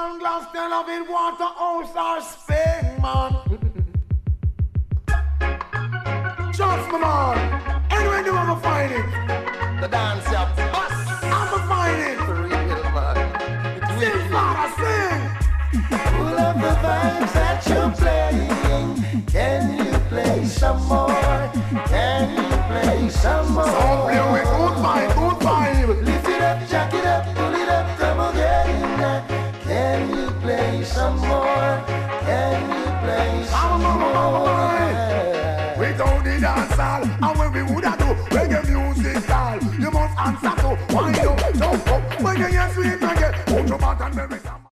one glass, they love it, water, house or spring, man. Trust me, man. Anyway, you ever find it? The dance, yeah, bus. I'ma find it. For real, man. Sing, father, sing. Full of the vibes that you're playing. Can you play some more? Can you play some more? So play with good vibe, good vibe. Lift it up, jack it up, pull it up, come again. Can you play some more? Can you play some more? Without the dance hall, and when we woulda do reggae music style, you must answer to wind up, jump up. When you hear sweet reggae, put your back and very